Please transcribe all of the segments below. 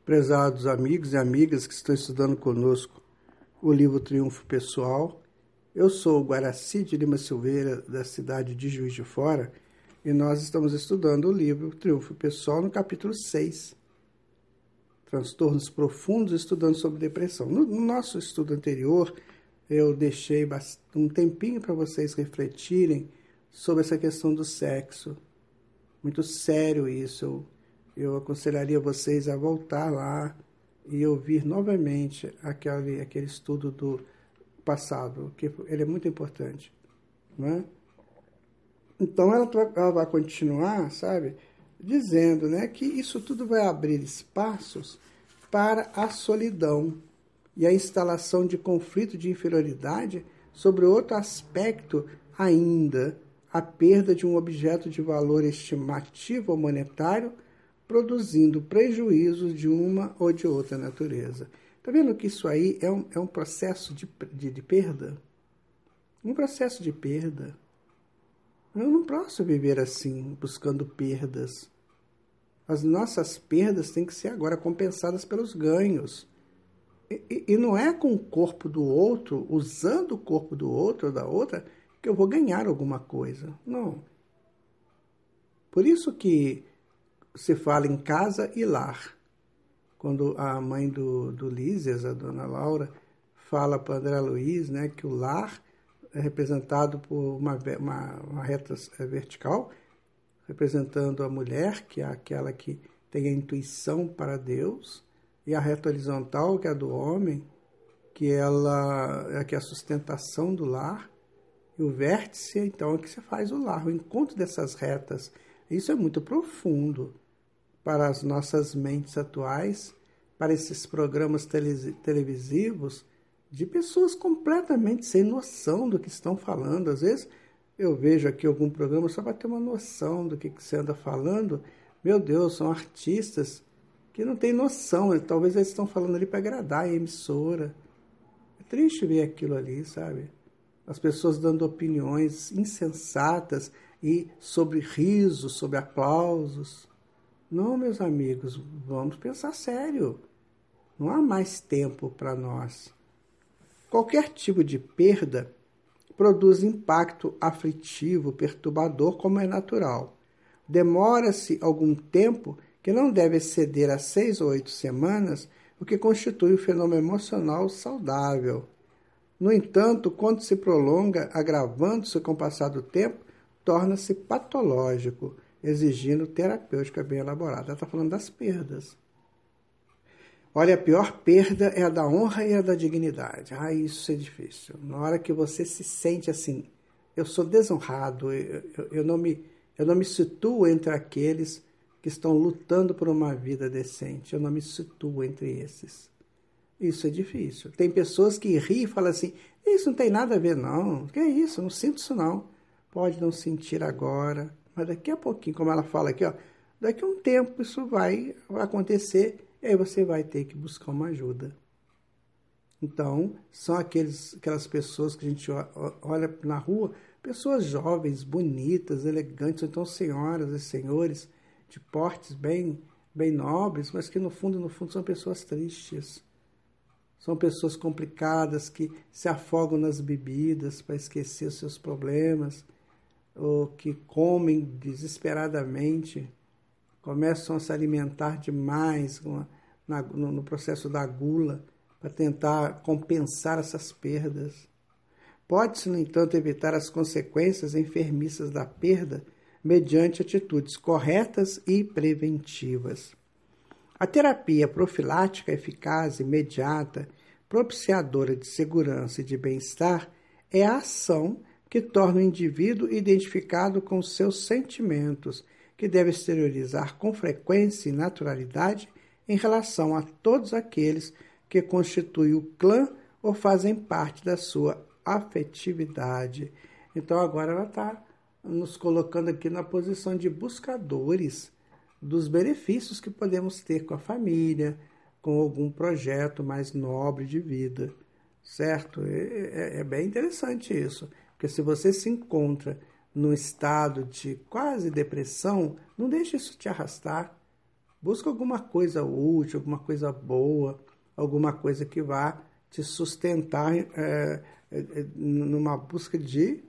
Prezados amigos e amigas que estão estudando conosco o livro Triunfo Pessoal, eu sou o Guaraci de Lima Silveira, da cidade de Juiz de Fora, e nós estamos estudando o livro Triunfo Pessoal no capítulo 6, Transtornos Profundos, estudando sobre depressão. No nosso estudo anterior, eu deixei um tempinho para vocês refletirem sobre essa questão do sexo. Muito sério isso. Eu aconselharia vocês a voltar lá e ouvir novamente aquele estudo do passado, que ele é muito importante, não é? Então ela vai continuar, sabe, dizendo, né, que isso tudo vai abrir espaços para a solidão e a instalação de conflito de inferioridade sobre outro aspecto ainda, a perda de um objeto de valor estimativo ou monetário, produzindo prejuízos de uma ou de outra natureza. Está vendo que isso aí é um processo de perda? Um processo de perda. Eu não posso viver assim, buscando perdas. As nossas perdas têm que ser agora compensadas pelos ganhos. E não é com o corpo do outro, usando o corpo do outro ou da outra, que eu vou ganhar alguma coisa. Não. Por isso que se fala em casa e lar. Quando a mãe do Lísias, a dona Laura, fala para André Luiz, né, que o lar é representado por uma reta vertical, representando a mulher, que é aquela que tem a intuição para Deus, e a reta horizontal, que é a do homem, que é a sustentação do lar, e o vértice, então, é que você faz o lar, o encontro dessas retas. Isso é muito profundo para as nossas mentes atuais, para esses programas televisivos, de pessoas completamente sem noção do que estão falando. Às vezes eu vejo aqui algum programa só para ter uma noção do que você anda falando. Meu Deus, são artistas que não têm noção. Talvez eles estão falando ali para agradar a emissora. É triste ver aquilo ali, sabe? As pessoas dando opiniões insensatas e sobre risos, sobre aplausos. Não, meus amigos, vamos pensar sério. Não há mais tempo para nós. Qualquer tipo de perda produz impacto aflitivo, perturbador, como é natural. Demora-se algum tempo, que não deve exceder a 6 ou 8 semanas, o que constitui um fenômeno emocional saudável. No entanto, quando se prolonga, agravando-se com o passar do tempo, torna-se patológico, exigindo terapêutica bem elaborada. Ela está falando das perdas. Olha, a pior perda é a da honra e a da dignidade. Isso é difícil. Na hora que você se sente assim, eu sou desonrado, eu não me situo entre aqueles que estão lutando por uma vida decente. Eu não me situo entre esses. Isso é difícil. Tem pessoas que riem e falam assim, isso não tem nada a ver não. Que é isso? Eu não sinto isso não. Pode não sentir agora, mas daqui a pouquinho, como ela fala aqui, ó, daqui a um tempo isso vai acontecer. E aí você vai ter que buscar uma ajuda. Então, são aquelas pessoas que a gente olha na rua, pessoas jovens, bonitas, elegantes, ou então senhoras e senhores de portes bem nobres, mas que no fundo são pessoas tristes. São pessoas complicadas que se afogam nas bebidas para esquecer os seus problemas, ou que comem desesperadamente, começam a se alimentar demais no processo da gula para tentar compensar essas perdas. Pode-se, no entanto, evitar as consequências enfermiças da perda mediante atitudes corretas e preventivas. A terapia profilática eficaz, imediata, propiciadora de segurança e de bem-estar é a ação que torna o indivíduo identificado com seus sentimentos, que deve exteriorizar com frequência e naturalidade em relação a todos aqueles que constituem o clã ou fazem parte da sua afetividade. Então agora ela está nos colocando aqui na posição de buscadores dos benefícios que podemos ter com a família, com algum projeto mais nobre de vida, certo? É bem interessante isso, porque se você se encontra num estado de quase depressão, não deixe isso te arrastar. Busca alguma coisa útil, alguma coisa boa, alguma coisa que vá te sustentar numa busca de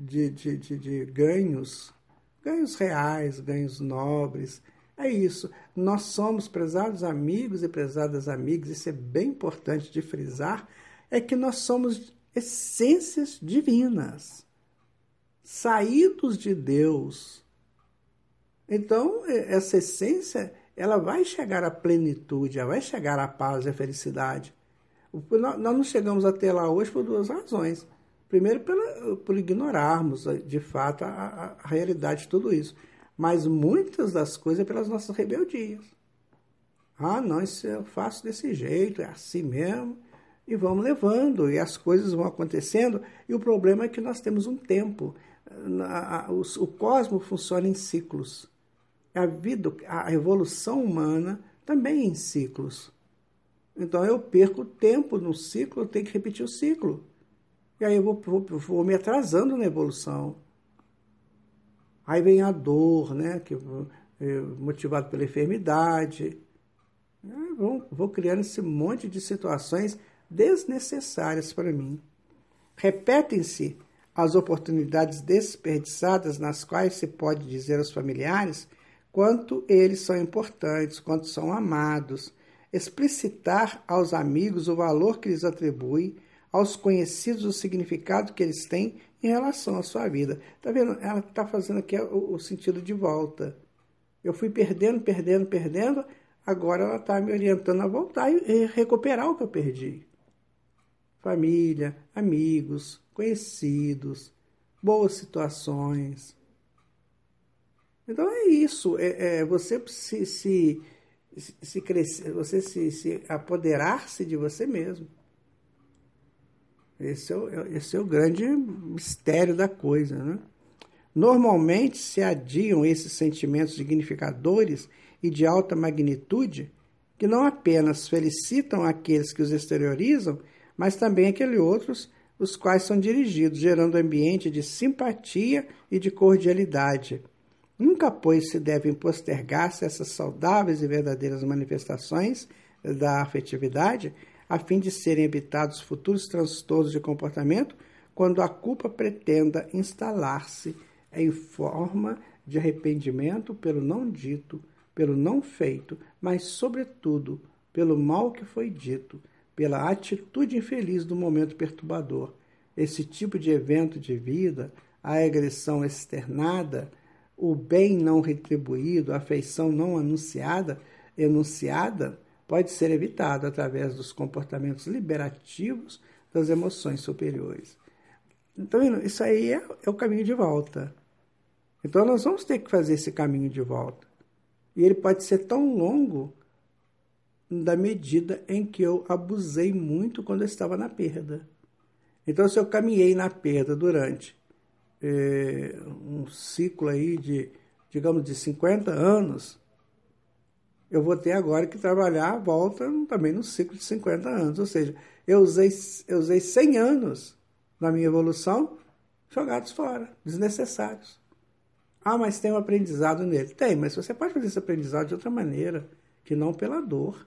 ganhos, ganhos reais, ganhos nobres. É isso. Nós somos, prezados amigos e prezadas amigas, isso é bem importante de frisar, é que nós somos essências divinas, saídos de Deus. Então, essa essência, ela vai chegar à plenitude, ela vai chegar à paz e à felicidade. Nós não chegamos até lá hoje por duas razões. Primeiro, por ignorarmos, de fato, a realidade de tudo isso. Mas muitas das coisas é pelas nossas rebeldias. Ah, não, isso eu faço desse jeito, é assim mesmo. E vamos levando, e as coisas vão acontecendo. E o problema é que nós temos um tempo. O cosmos funciona em ciclos. A vida, a evolução humana também é em ciclos. Então eu perco tempo no ciclo, eu tenho que repetir o ciclo. E aí eu vou me atrasando na evolução. Aí vem a dor, né? Motivado pela enfermidade. Vou criando esse monte de situações desnecessárias para mim. Repetem-se as oportunidades desperdiçadas nas quais se pode dizer aos familiares quanto eles são importantes, quanto são amados, explicitar aos amigos o valor que lhes atribui, aos conhecidos o significado que eles têm em relação à sua vida. Está vendo? Ela está fazendo aqui o sentido de volta. Eu fui perdendo, agora ela está me orientando a voltar e recuperar o que eu perdi. Família, amigos, conhecidos, boas situações. Então é isso, você se crescer, você se apoderar-se de você mesmo. Esse é o grande mistério da coisa, né? Normalmente se adiam esses sentimentos dignificadores e de alta magnitude que não apenas felicitam aqueles que os exteriorizam, mas também aqueles outros os quais são dirigidos, gerando ambiente de simpatia e de cordialidade. Nunca, pois, se devem postergar-se essas saudáveis e verdadeiras manifestações da afetividade, a fim de serem evitados futuros transtornos de comportamento quando a culpa pretenda instalar-se em forma de arrependimento pelo não dito, pelo não feito, mas, sobretudo, pelo mal que foi dito, pela atitude infeliz do momento perturbador. Esse tipo de evento de vida, a agressão externada, o bem não retribuído, a afeição não enunciada, pode ser evitado através dos comportamentos liberativos das emoções superiores. Então, isso aí é o caminho de volta. Então, nós vamos ter que fazer esse caminho de volta. E ele pode ser tão longo da medida em que eu abusei muito quando eu estava na perda. Então, se eu caminhei na perda durante um ciclo aí de 50 anos, eu vou ter agora que trabalhar a volta também no ciclo de 50 anos. Ou seja, eu usei 100 anos na minha evolução jogados fora, desnecessários. Ah, mas tem um aprendizado nele. Tem, mas você pode fazer esse aprendizado de outra maneira, que não pela dor.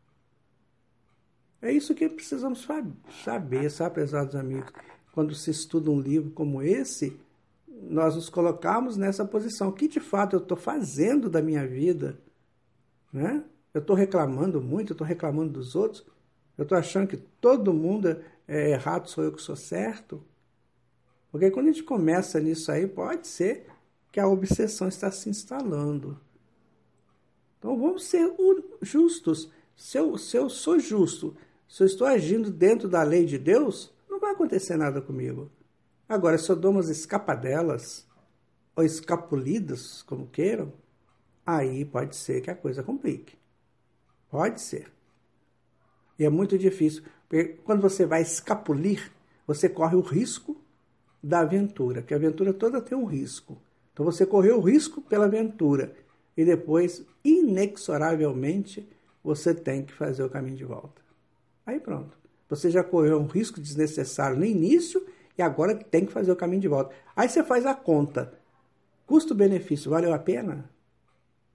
É isso que precisamos saber, sabe, prezados amigos? Quando se estuda um livro como esse, nós nos colocamos nessa posição. O que de fato eu estou fazendo da minha vida? Né? Eu estou reclamando muito, eu estou reclamando dos outros, eu estou achando que todo mundo é errado, sou eu que sou certo. Porque quando a gente começa nisso aí, pode ser que a obsessão está se instalando. Então vamos ser justos. Se eu sou justo, se eu estou agindo dentro da lei de Deus, não vai acontecer nada comigo. Agora, se eu dou umas escapadelas, ou escapulidas, como queiram, aí pode ser que a coisa complique. Pode ser. E é muito difícil, porque quando você vai escapulir, você corre o risco da aventura, que a aventura toda tem um risco. Então você correu o risco pela aventura, e depois, inexoravelmente, você tem que fazer o caminho de volta. Aí pronto. Você já correu um risco desnecessário no início, e agora tem que fazer o caminho de volta. Aí você faz a conta. Custo-benefício, valeu a pena?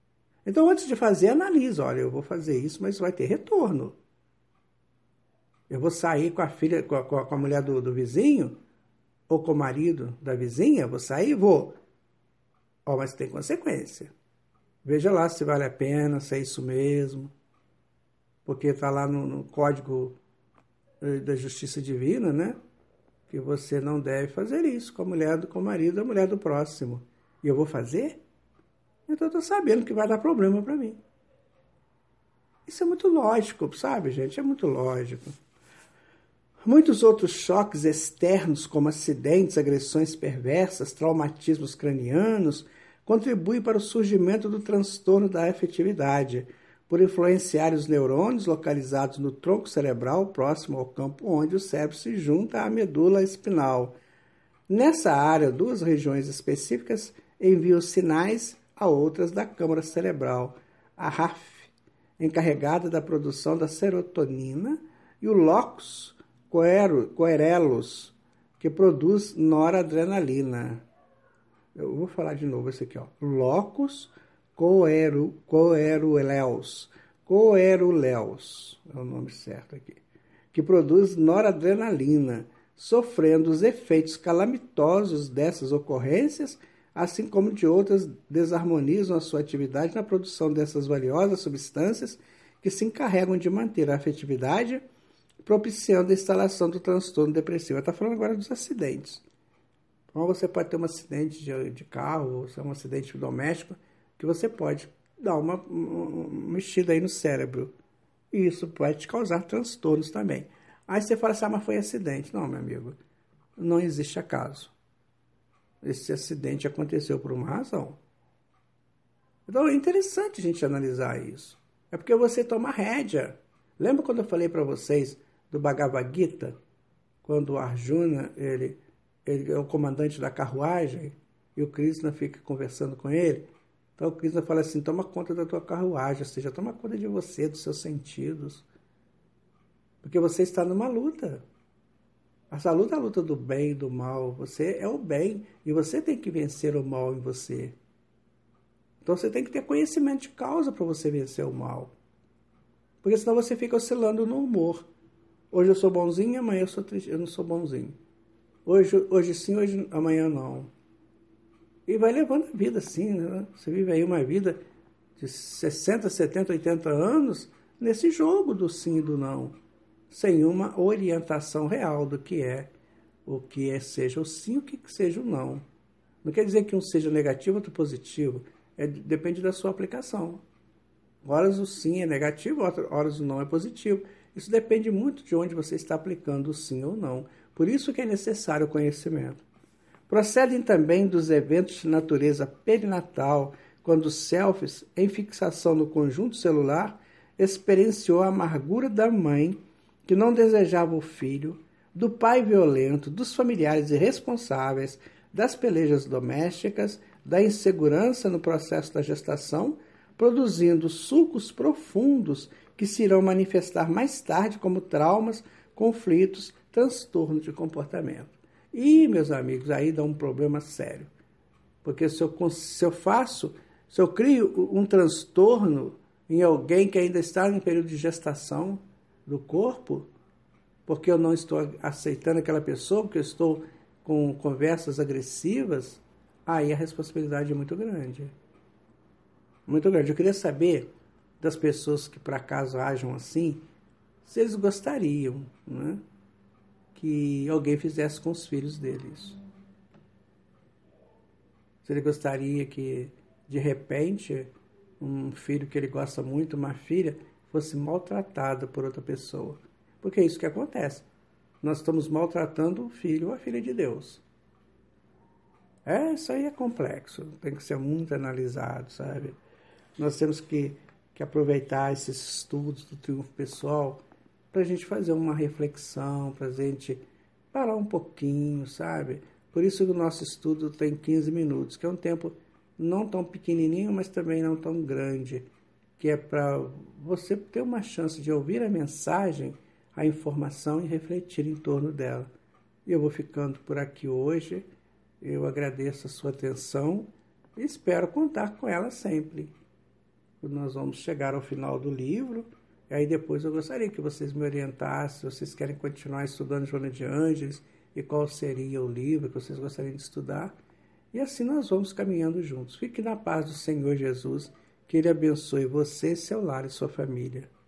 Então, antes de fazer, analisa. Olha, eu vou fazer isso, mas vai ter retorno. Eu vou sair com a filha, com a mulher do vizinho, ou com o marido da vizinha, vou sair? Vou. Mas tem consequência. Veja lá se vale a pena, se é isso mesmo. Porque está lá no Código da Justiça Divina, né? Que você não deve fazer isso com o marido da mulher do próximo. E eu vou fazer? Então eu estou sabendo que vai dar problema para mim. Isso é muito lógico, sabe, gente? É muito lógico. Muitos outros choques externos, como acidentes, agressões perversas, traumatismos cranianos, contribuem para o surgimento do transtorno da afetividade, por influenciar os neurônios localizados no tronco cerebral próximo ao campo onde o cérebro se junta à medula espinal. Nessa área, duas regiões específicas enviam sinais a outras da câmara cerebral, a RAF, encarregada da produção da serotonina, e o locus coeruleus, que produz noradrenalina. Eu vou falar de novo esse aqui, ó. Locus coeruleus é o nome certo aqui, que produz noradrenalina, sofrendo os efeitos calamitosos dessas ocorrências, assim como de outras, desarmonizam a sua atividade na produção dessas valiosas substâncias que se encarregam de manter a afetividade, propiciando a instalação do transtorno depressivo. Está falando agora dos acidentes. Então, você pode ter um acidente de carro, ou um acidente doméstico, que você pode dar uma mexida aí no cérebro. E isso pode te causar transtornos também. Aí você fala assim, mas foi acidente. Não, meu amigo, não existe acaso. Esse acidente aconteceu por uma razão. Então é interessante a gente analisar isso. É porque você toma rédea. Lembra quando eu falei para vocês do Bhagavad Gita? Quando o Arjuna, ele é o comandante da carruagem, e o Krishna fica conversando com ele. Então o Krishna fala assim, toma conta da tua carruagem, ou seja, toma conta de você, dos seus sentidos. Porque você está numa luta. Essa luta é a luta do bem e do mal. Você é o bem e você tem que vencer o mal em você. Então você tem que ter conhecimento de causa para você vencer o mal. Porque senão você fica oscilando no humor. Hoje eu sou bonzinho, amanhã eu sou triste, eu não sou bonzinho. Hoje sim, amanhã não. E vai levando a vida assim, né? Você vive aí uma vida de 60, 70, 80 anos nesse jogo do sim e do não, sem uma orientação real do que é, seja o sim, o que seja o não. Não quer dizer que um seja negativo, outro positivo. Depende da sua aplicação. Horas o sim é negativo, horas o não é positivo. Isso depende muito de onde você está aplicando o sim ou não. Por isso que é necessário o conhecimento. Procedem também dos eventos de natureza perinatal, quando o self, em fixação no conjunto celular, experienciou a amargura da mãe, que não desejava o filho, do pai violento, dos familiares irresponsáveis, das pelejas domésticas, da insegurança no processo da gestação, produzindo sulcos profundos que se irão manifestar mais tarde como traumas, conflitos, transtornos de comportamento. E, meus amigos, aí dá um problema sério. Porque se eu crio um transtorno em alguém que ainda está em período de gestação do corpo, porque eu não estou aceitando aquela pessoa, porque eu estou com conversas agressivas, aí a responsabilidade é muito grande. Muito grande. Eu queria saber das pessoas que por acaso ajam assim, se eles gostariam, né, que alguém fizesse com os filhos deles. Se ele gostaria que, de repente, um filho que ele gosta muito, uma filha, fosse maltratada por outra pessoa. Porque é isso que acontece. Nós estamos maltratando o filho ou a filha de Deus. Isso aí é complexo, tem que ser muito analisado, sabe? Nós temos que aproveitar esses estudos do triunfo pessoal para a gente fazer uma reflexão, para a gente parar um pouquinho, sabe? Por isso que o nosso estudo tem 15 minutos, que é um tempo não tão pequenininho, mas também não tão grande, que é para você ter uma chance de ouvir a mensagem, a informação e refletir em torno dela. E eu vou ficando por aqui hoje. Eu agradeço a sua atenção e espero contar com ela sempre. nós vamos chegar ao final do livro. E aí depois eu gostaria que vocês me orientassem, se vocês querem continuar estudando Joana de Ângeles e qual seria o livro que vocês gostariam de estudar. E assim nós vamos caminhando juntos. Fique na paz do Senhor Jesus, que Ele abençoe você, seu lar e sua família.